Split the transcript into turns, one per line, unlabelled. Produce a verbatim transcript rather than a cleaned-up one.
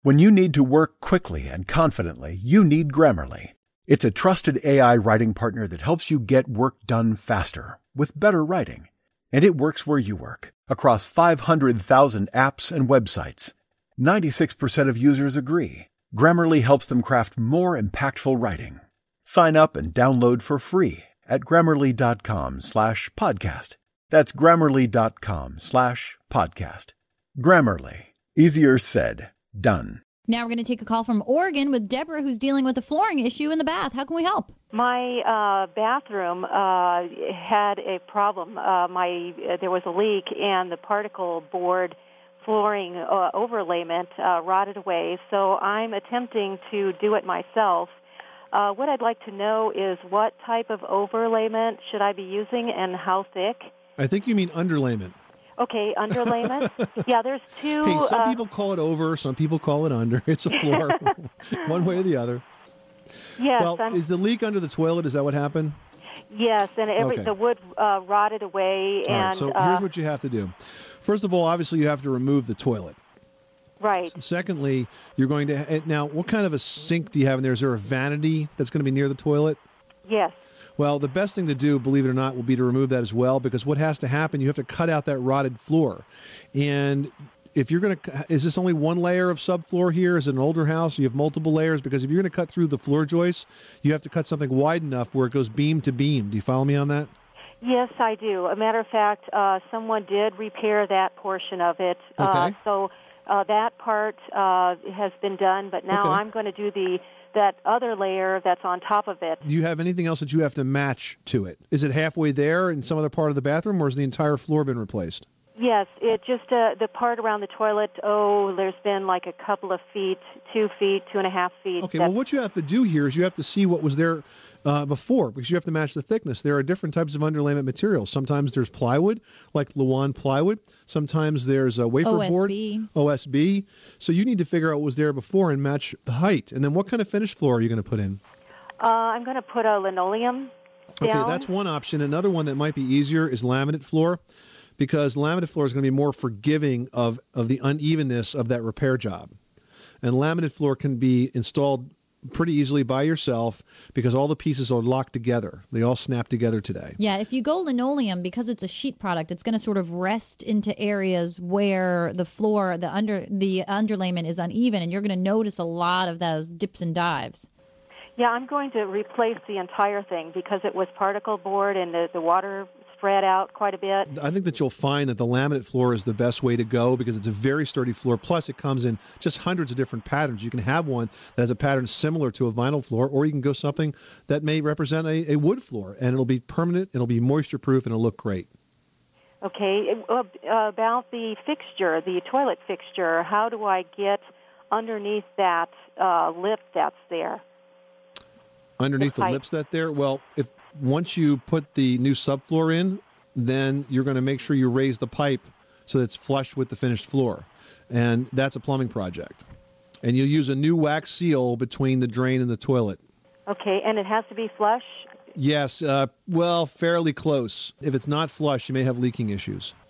When you need to work quickly and confidently, you need Grammarly. It's a trusted A I writing partner that helps you get work done faster, with better writing. And it works where you work, across five hundred thousand apps and websites. ninety-six percent of users agree. Grammarly helps them craft more impactful writing. Sign up and download for free at grammarly.com slash podcast. That's grammarly.com slash podcast. Grammarly. Easier said, done.
Now we're going to take a call from Oregon with Deborah, who's dealing with a flooring issue in the bath. How can we help?
My uh, bathroom uh, had a problem. Uh, my uh, there was a leak, and the particle board flooring uh, overlayment uh, rotted away. So I'm attempting to do it myself. Uh, what I'd like to know is what type of overlayment should I be using and how thick?
I think you mean underlayment.
Okay, underlayment. Yeah, there's two.
Hey, some
uh,
people call it over, some people call it under. It's a floor, one way or the other.
Yes.
Well,
I'm,
is the leak under the toilet? Is that what happened?
Yes, and every,
Okay.
the wood uh, rotted away.
All
and
right, so
uh,
here's what you have to do. First of all, obviously, you have to remove the toilet.
Right.
Secondly, you're going to now. What kind of a sink do you have in there? Is there a vanity that's going to be near the toilet?
Yes.
Well, the best thing to do, believe it or not, will be to remove that as well, because what has to happen, you have to cut out that rotted floor. And if you're going to, is this only one layer of subfloor here? Is it an older house? You have multiple layers? Because if you're going to cut through the floor joists, you have to cut something wide enough where it goes beam to beam. Do you follow me on that?
Yes, I do. A matter of fact, uh, someone did repair that portion of it.
Okay.
Uh, so uh, that part uh, has been done, but now
Okay.
I'm going to do the that other layer that's on top of it.
Do you have anything else that you have to match to it? Is it halfway there in some other part of the bathroom, or has the entire floor been replaced?
Yes, it just uh, the part around the toilet. Oh, there's been like a couple of feet, two feet, two and a half feet.
Okay, well, what you have to do here is you have to see what was there uh, before, because you have to match the thickness. There are different types of underlayment materials. Sometimes there's plywood, like Luan plywood. Sometimes there's a wafer
O S B.
board, O S B. So you need to figure out what was there before and match the height. And then what kind of finished floor are you going to put in?
Uh, I'm going to put a linoleum down.
Okay, that's one option. Another one that might be easier is laminate floor, because laminate floor is going to be more forgiving of, of the unevenness of that repair job. And laminate floor can be installed pretty easily by yourself because all the pieces are locked together. They all snap together today.
Yeah, if you go linoleum, because it's a sheet product, it's going to sort of rest into areas where the floor, the under the underlayment is uneven, and you're going to notice a lot of those dips and dives.
Yeah, I'm going to replace the entire thing because it was particle board and the, the water spread out quite a bit.
I think that you'll find that the laminate floor is the best way to go because it's a very sturdy floor. Plus, it comes in just hundreds of different patterns. You can have one that has a pattern similar to a vinyl floor, or you can go something that may represent a, a wood floor, and it'll be permanent, it'll be moisture-proof, and it'll look great.
Okay, uh, about the fixture, the toilet fixture, how do I get underneath that uh, lip that's there?
Underneath the,
pipe.
lips that there, well, if once you put the new subfloor in, then you're going to make sure you raise the pipe so that it's flush with the finished floor. And that's a plumbing project. And you'll use a new wax seal between the drain and the toilet.
Okay, and it has to be flush?
Yes, uh, well, fairly close. If it's not flush, you may have leaking issues.